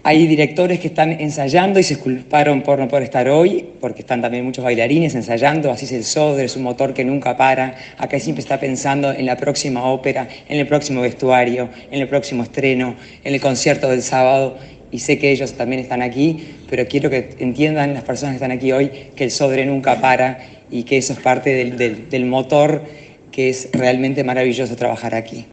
Hay directores que están ensayando y se disculparon por no poder estar hoy, porque están también muchos bailarines ensayando. Así es el Sodre, es un motor que nunca para. Acá siempre está pensando en la próxima ópera, en el próximo vestuario, en el próximo estreno, en el concierto del sábado. Y sé que ellos también están aquí, pero quiero que entiendan las personas que están aquí hoy que el Sodre nunca para y que eso es parte del motor, que es realmente maravilloso trabajar aquí.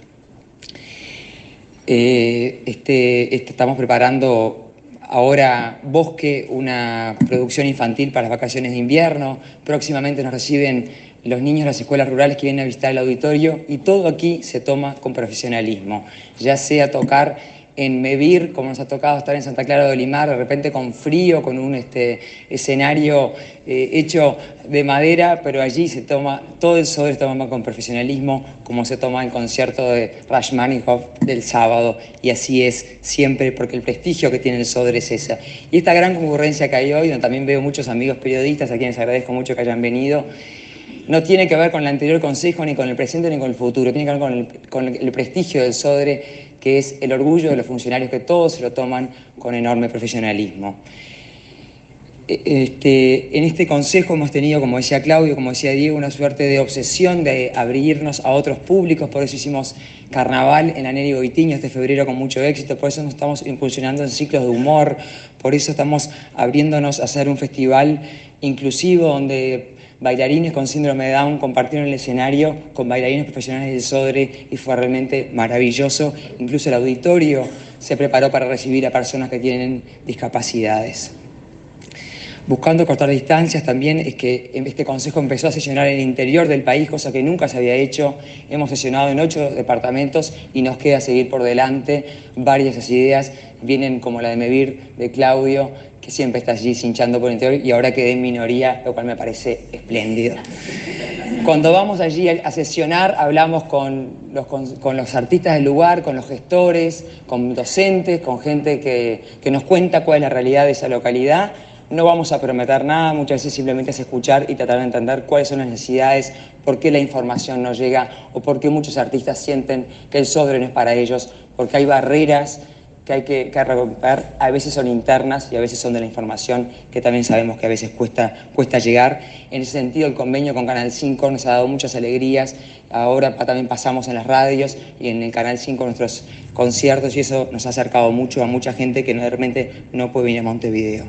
Estamos preparando ahora Bosque, una producción infantil para las vacaciones de invierno. Próximamente nos reciben los niños de las escuelas rurales que vienen a visitar el auditorio y todo aquí se toma con profesionalismo, ya sea tocar en Mevir, como nos ha tocado estar en Santa Clara de Olimar, de repente con frío, con un escenario hecho de madera, pero allí se toma, todo el Sodre se toma con profesionalismo, como se toma el concierto de Rachmaninoff del sábado, y así es siempre, porque el prestigio que tiene el Sodre es esa. Y esta gran concurrencia que hay hoy, donde también veo muchos amigos periodistas, a quienes agradezco mucho que hayan venido, no tiene que ver con el anterior consejo, ni con el presente, ni con el futuro, tiene que ver con el prestigio del Sodre, que es el orgullo de los funcionarios que todos se lo toman con enorme profesionalismo. En este consejo hemos tenido, como decía Claudio, como decía Diego, una suerte de obsesión de abrirnos a otros públicos, por eso hicimos carnaval en la Neri Goitiño este febrero con mucho éxito, por eso nos estamos incursionando en ciclos de humor, por eso estamos abriéndonos a hacer un festival inclusivo donde bailarines con síndrome de Down compartieron el escenario con bailarines profesionales del Sodre y fue realmente maravilloso. Incluso el auditorio se preparó para recibir a personas que tienen discapacidades. Buscando cortar distancias también es que este consejo empezó a sesionar en el interior del país, cosa que nunca se había hecho. Hemos sesionado en 8 departamentos y nos queda seguir por delante. Varias de esas ideas vienen como la de Mevir, de Claudio, que siempre está allí cinchando por el interior y ahora quedé en minoría, lo cual me parece espléndido. Cuando vamos allí a sesionar, hablamos con los artistas del lugar, con los gestores, con docentes, con gente que nos cuenta cuál es la realidad de esa localidad. No vamos a prometer nada, muchas veces simplemente es escuchar y tratar de entender cuáles son las necesidades, por qué la información no llega o por qué muchos artistas sienten que el Sodre no es para ellos, porque hay barreras que hay que romper, a veces son internas y a veces son de la información, que también sabemos que a veces cuesta llegar. En ese sentido, el convenio con Canal 5 nos ha dado muchas alegrías. Ahora también pasamos en las radios y en el Canal 5 nuestros conciertos y eso nos ha acercado mucho a mucha gente que realmente no puede venir a Montevideo.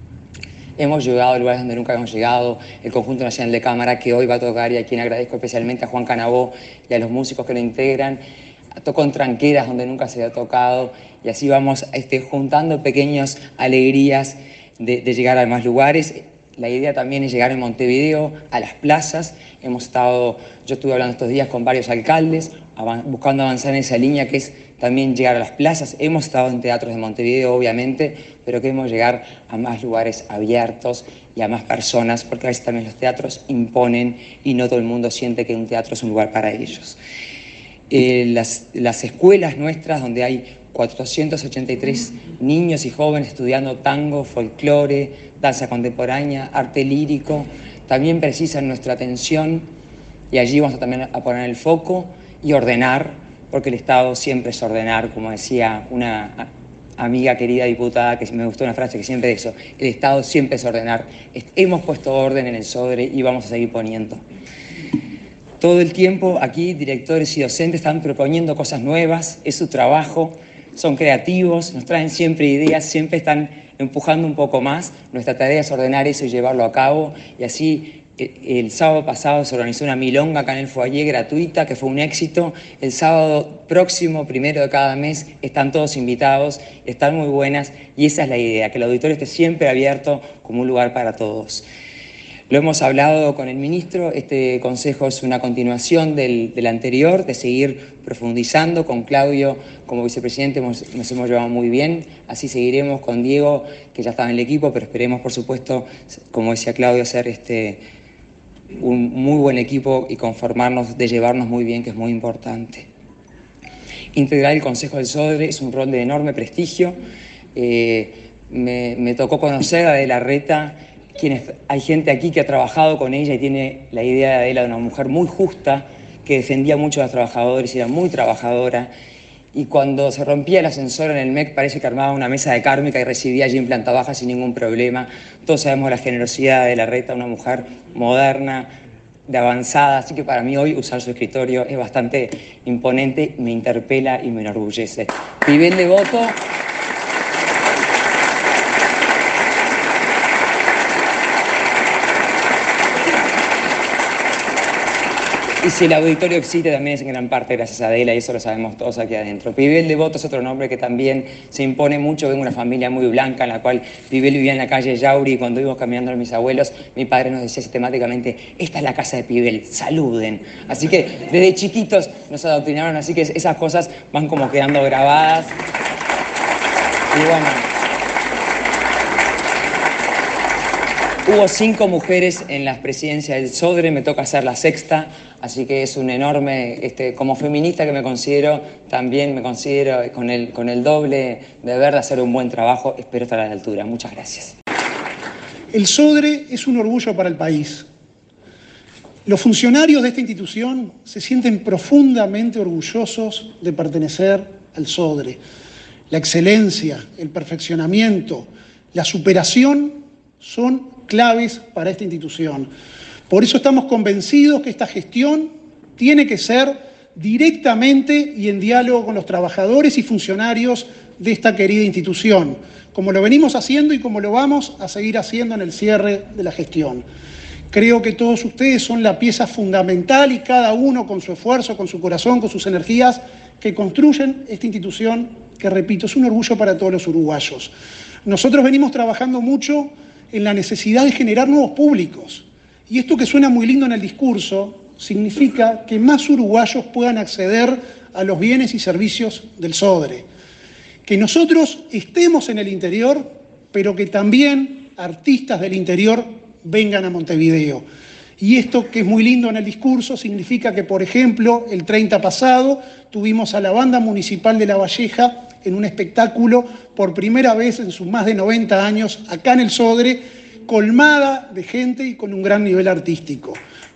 Hemos llegado a lugares donde nunca hemos llegado, el Conjunto Nacional de Cámara que hoy va a tocar y a quien agradezco especialmente a Juan Canabó y a los músicos que lo integran. Tocó en Tranqueras donde nunca se había tocado y así vamos juntando pequeñas alegrías de llegar a más lugares. La idea también es llegar en Montevideo a las plazas. Yo estuve hablando estos días con varios alcaldes, buscando avanzar en esa línea que es también llegar a las plazas. Hemos estado en teatros de Montevideo, obviamente, pero queremos llegar a más lugares abiertos y a más personas, porque a veces también los teatros imponen y no todo el mundo siente que un teatro es un lugar para ellos. Las escuelas nuestras, donde hay 483 niños y jóvenes estudiando tango, folclore, danza contemporánea, arte lírico, también precisan nuestra atención y allí vamos también a poner el foco y ordenar, porque el Estado siempre es ordenar, como decía una amiga querida diputada, que me gustó una frase que siempre es eso, el Estado siempre es ordenar. Hemos puesto orden en el Sodre y vamos a seguir poniendo. Todo el tiempo aquí directores y docentes están proponiendo cosas nuevas, es su trabajo, son creativos, nos traen siempre ideas, siempre están empujando un poco más. Nuestra tarea es ordenar eso y llevarlo a cabo. Y así el sábado pasado se organizó una milonga acá en el foyer gratuita, que fue un éxito. El sábado próximo, 1 de cada mes, están todos invitados, están muy buenas y esa es la idea, que el auditorio esté siempre abierto como un lugar para todos. Lo hemos hablado con el ministro, este consejo es una continuación del anterior, de seguir profundizando. Con Claudio como vicepresidente nos hemos llevado muy bien, así seguiremos con Diego, que ya estaba en el equipo, pero esperemos, por supuesto, como decía Claudio, hacer un muy buen equipo y conformarnos de llevarnos muy bien, que es muy importante. Integrar el Consejo del Sodre es un rol de enorme prestigio. Me tocó conocer a Adela Reta. Hay gente aquí que ha trabajado con ella y tiene la idea de Adela de una mujer muy justa, que defendía mucho a los trabajadores y era muy trabajadora. y cuando se rompía el ascensor en el MEC parece que armaba una mesa de kármica y recibía allí en planta baja sin ningún problema. Todos sabemos la generosidad de Larreta, una mujer moderna, de avanzada, así que para mí hoy usar su escritorio es bastante imponente, me interpela y me enorgullece. Pibel Devoto. Y si el auditorio existe también es en gran parte gracias a Adela, y eso lo sabemos todos aquí adentro. Pibel Devoto es otro nombre que también se impone mucho. Vengo de una familia muy blanca en la cual Pibel vivía en la calle Yauri, y cuando íbamos caminando con mis abuelos, mi padre nos decía sistemáticamente: esta es la casa de Pibel, saluden. Así que desde chiquitos nos adoctrinaron, así que esas cosas van como quedando grabadas. Y bueno, hubo 5 mujeres en las presidencias del Sodre, me toca ser la 6ª, así que es un enorme, como feminista que me considero, también me considero con el doble deber de hacer un buen trabajo. Espero estar a la altura. Muchas gracias. El Sodre es un orgullo para el país. Los funcionarios de esta institución se sienten profundamente orgullosos de pertenecer al Sodre. La excelencia, el perfeccionamiento, la superación son claves para esta institución. Por eso estamos convencidos que esta gestión tiene que ser directamente y en diálogo con los trabajadores y funcionarios de esta querida institución, como lo venimos haciendo y como lo vamos a seguir haciendo en el cierre de la gestión. Creo que todos ustedes son la pieza fundamental y cada uno con su esfuerzo, con su corazón, con sus energías, que construyen esta institución que, repito, es un orgullo para todos los uruguayos. Nosotros venimos trabajando mucho en la necesidad de generar nuevos públicos. Y esto, que suena muy lindo en el discurso, significa que más uruguayos puedan acceder a los bienes y servicios del Sodre. Que nosotros estemos en el interior, pero que también artistas del interior vengan a Montevideo. Y esto, que es muy lindo en el discurso, significa que, por ejemplo, el 30 pasado tuvimos a la Banda Municipal de La Valleja en un espectáculo por primera vez en sus más de 90 años acá en el Sodre, colmada de gente y con un gran nivel artístico.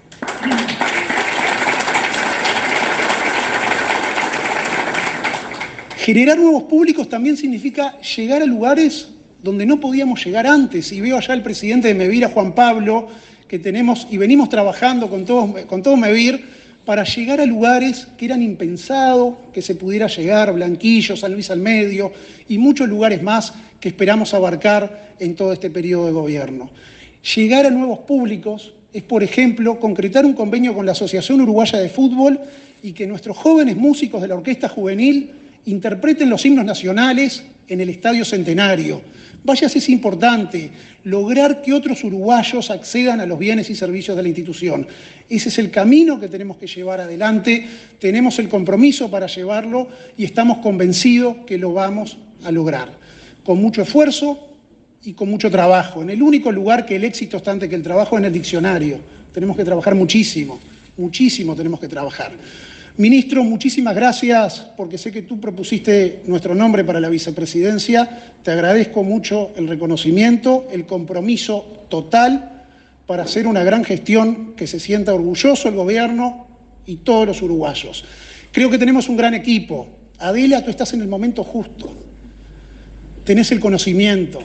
Generar nuevos públicos también significa llegar a lugares donde no podíamos llegar antes. Y veo allá al presidente de Mevir, a Juan Pablo, que tenemos y venimos trabajando con todo Mevir para llegar a lugares que eran impensados que se pudiera llegar, Blanquillo, San Luis al Medio y muchos lugares más que esperamos abarcar en todo este periodo de gobierno. Llegar a nuevos públicos es, por ejemplo, concretar un convenio con la Asociación Uruguaya de Fútbol y que nuestros jóvenes músicos de la Orquesta Juvenil interpreten los himnos nacionales en el Estadio Centenario. Vaya si es importante lograr que otros uruguayos accedan a los bienes y servicios de la institución. Ese es el camino que tenemos que llevar adelante, tenemos el compromiso para llevarlo y estamos convencidos que lo vamos a lograr. Con mucho esfuerzo y con mucho trabajo. En el único lugar que el éxito está antes que el trabajo, en el diccionario. Tenemos que trabajar muchísimo, muchísimo tenemos que trabajar. Ministro, muchísimas gracias, porque sé que tú propusiste nuestro nombre para la vicepresidencia. Te agradezco mucho el reconocimiento, el compromiso total para hacer una gran gestión que se sienta orgulloso el gobierno y todos los uruguayos. Creo que tenemos un gran equipo. Adela, tú estás en el momento justo. Tenés el conocimiento.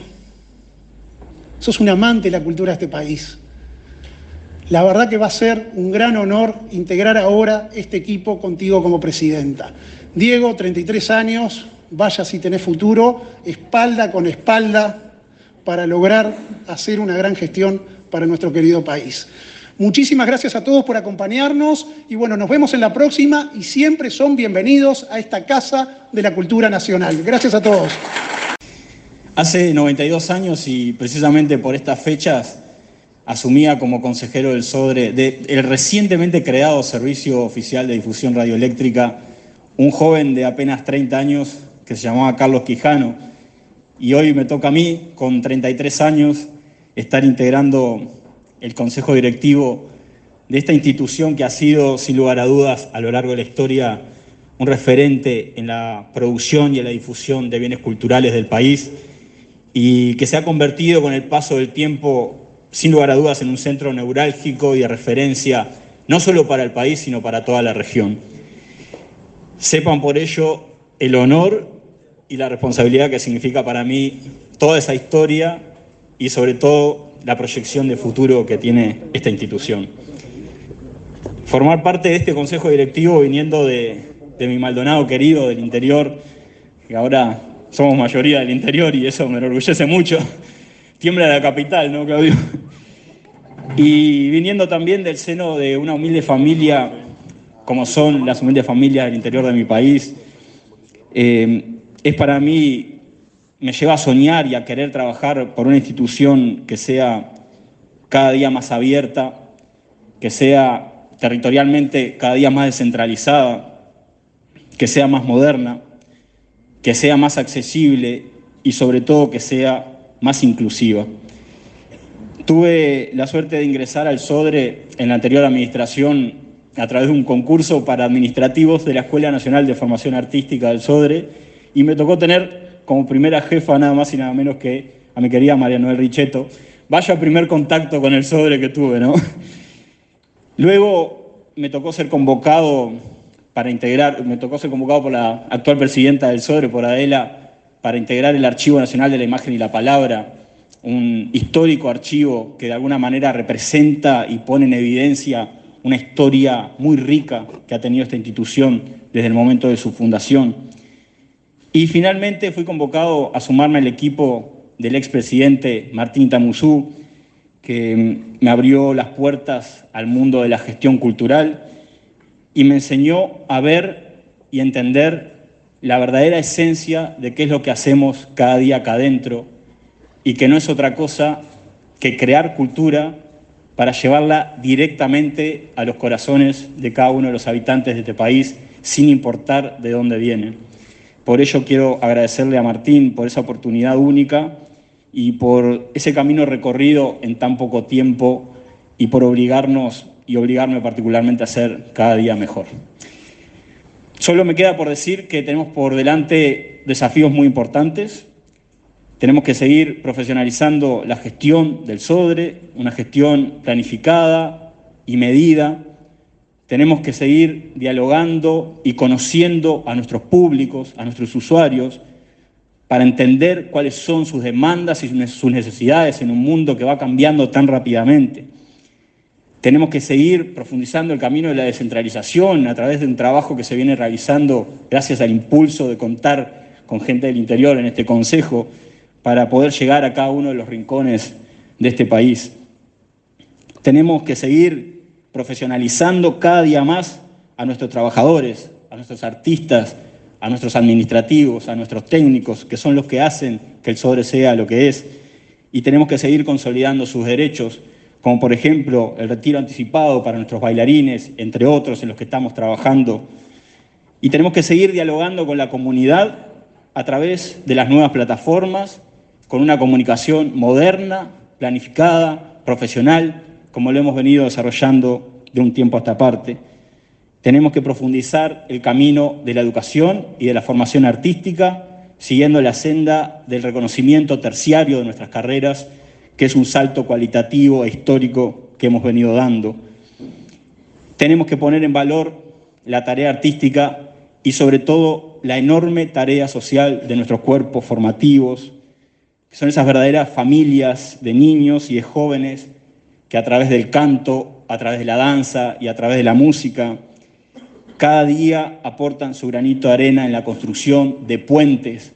Sos un amante de la cultura de este país. La verdad que va a ser un gran honor integrar ahora este equipo contigo como presidenta. Diego, 33 años, vaya si tenés futuro, espalda con espalda, para lograr hacer una gran gestión para nuestro querido país. Muchísimas gracias a todos por acompañarnos y bueno, nos vemos en la próxima y siempre son bienvenidos a esta Casa de la Cultura Nacional. Gracias a todos. Hace 92 años y precisamente por estas fechas asumía como consejero del Sodre del recientemente creado Servicio Oficial de Difusión Radioeléctrica un joven de apenas 30 años que se llamaba Carlos Quijano, y hoy me toca a mí, con 33 años, estar integrando el consejo directivo de esta institución que ha sido, sin lugar a dudas, a lo largo de la historia, un referente en la producción y en la difusión de bienes culturales del país y que se ha convertido con el paso del tiempo, sin lugar a dudas, en un centro neurálgico y de referencia, no solo para el país, sino para toda la región. Sepan por ello el honor y la responsabilidad que significa para mí toda esa historia y sobre todo la proyección de futuro que tiene esta institución. Formar parte de este consejo directivo viniendo de mi Maldonado querido, del interior, que ahora somos mayoría del interior y eso me enorgullece mucho. Tiembla la capital, ¿no, Claudio? Y viniendo también del seno de una humilde familia, como son las humildes familias del interior de mi país, es para mí, me lleva a soñar y a querer trabajar por una institución que sea cada día más abierta, que sea territorialmente cada día más descentralizada, que sea más moderna, que sea más accesible y sobre todo que sea más inclusiva. Tuve la suerte de ingresar al SODRE en la anterior administración a través de un concurso para administrativos de la Escuela Nacional de Formación Artística del SODRE y me tocó tener como primera jefa nada más y nada menos que a mi querida María Noel Richetto. Vaya primer contacto con el SODRE que tuve, ¿no? Luego me tocó ser convocado por la actual presidenta del SODRE, por Adela, para integrar el Archivo Nacional de la Imagen y la Palabra, un histórico archivo que de alguna manera representa y pone en evidencia una historia muy rica que ha tenido esta institución desde el momento de su fundación. Y finalmente fui convocado a sumarme al equipo del expresidente Martín Tamuzú, que me abrió las puertas al mundo de la gestión cultural y me enseñó a ver y entender la verdadera esencia de qué es lo que hacemos cada día acá adentro y que no es otra cosa que crear cultura para llevarla directamente a los corazones de cada uno de los habitantes de este país, sin importar de dónde vienen. Por ello quiero agradecerle a Martín por esa oportunidad única y por ese camino recorrido en tan poco tiempo y por obligarnos y obligarme particularmente a ser cada día mejor. Solo me queda por decir que tenemos por delante desafíos muy importantes. Tenemos que seguir profesionalizando la gestión del SODRE, una gestión planificada y medida. Tenemos que seguir dialogando y conociendo a nuestros públicos, a nuestros usuarios, para entender cuáles son sus demandas y sus necesidades en un mundo que va cambiando tan rápidamente. Tenemos que seguir profundizando el camino de la descentralización a través de un trabajo que se viene realizando gracias al impulso de contar con gente del interior en este consejo para poder llegar a cada uno de los rincones de este país. Tenemos que seguir profesionalizando cada día más a nuestros trabajadores, a nuestros artistas, a nuestros administrativos, a nuestros técnicos, que son los que hacen que el SODRE sea lo que es. Y tenemos que seguir consolidando sus derechos, como por ejemplo el retiro anticipado para nuestros bailarines, entre otros en los que estamos trabajando. Y tenemos que seguir dialogando con la comunidad a través de las nuevas plataformas, con una comunicación moderna, planificada, profesional, como lo hemos venido desarrollando de un tiempo a esta parte. Tenemos que profundizar el camino de la educación y de la formación artística, siguiendo la senda del reconocimiento terciario de nuestras carreras, que es un salto cualitativo e histórico que hemos venido dando. Tenemos que poner en valor la tarea artística y sobre todo la enorme tarea social de nuestros cuerpos formativos, que son esas verdaderas familias de niños y de jóvenes que a través del canto, a través de la danza y a través de la música, cada día aportan su granito de arena en la construcción de puentes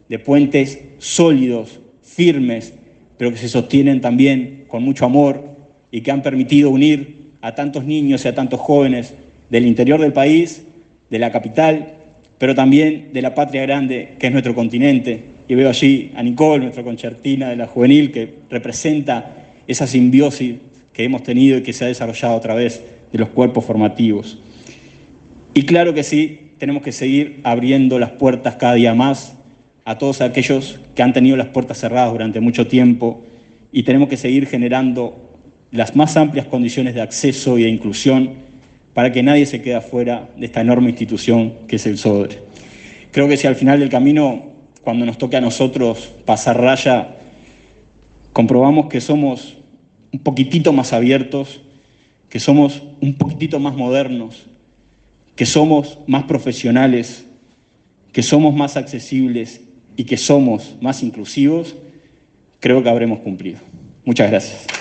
sólidos, firmes, pero que se sostienen también con mucho amor y que han permitido unir a tantos niños y a tantos jóvenes del interior del país, de la capital, pero también de la patria grande que es nuestro continente. Y veo allí a Nicole, nuestra concertina de la juvenil, que representa esa simbiosis que hemos tenido y que se ha desarrollado a través de los cuerpos formativos. Y claro que sí, tenemos que seguir abriendo las puertas cada día más a todos aquellos que han tenido las puertas cerradas durante mucho tiempo y tenemos que seguir generando las más amplias condiciones de acceso y de inclusión para que nadie se quede afuera de esta enorme institución que es el SODRE. Creo que si al final del camino, cuando nos toque a nosotros pasar raya, comprobamos que somos un poquitito más abiertos, que somos un poquitito más modernos, que somos más profesionales, que somos más accesibles y que somos más inclusivos, creo que habremos cumplido. Muchas gracias.